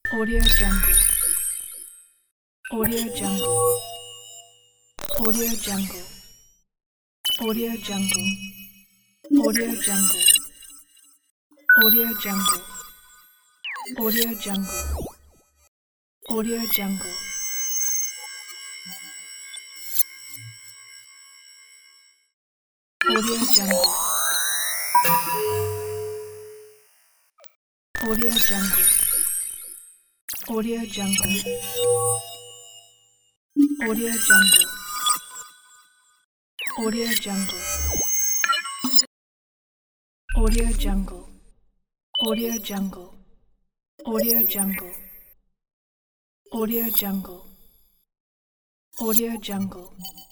Audio Jungle. Audio Jungle. Audio Jungle. Audio Jungle. Audio Jungle. Audio Jungle. Audio Jungle. Audio Jungle. Audio Jungle. Audio Jungle. Audio Jungle. Audio Jungle. Audio Jungle. Audio Jungle. Audio Jungle. Audio Jungle. Audio Jungle. Audio Jungle.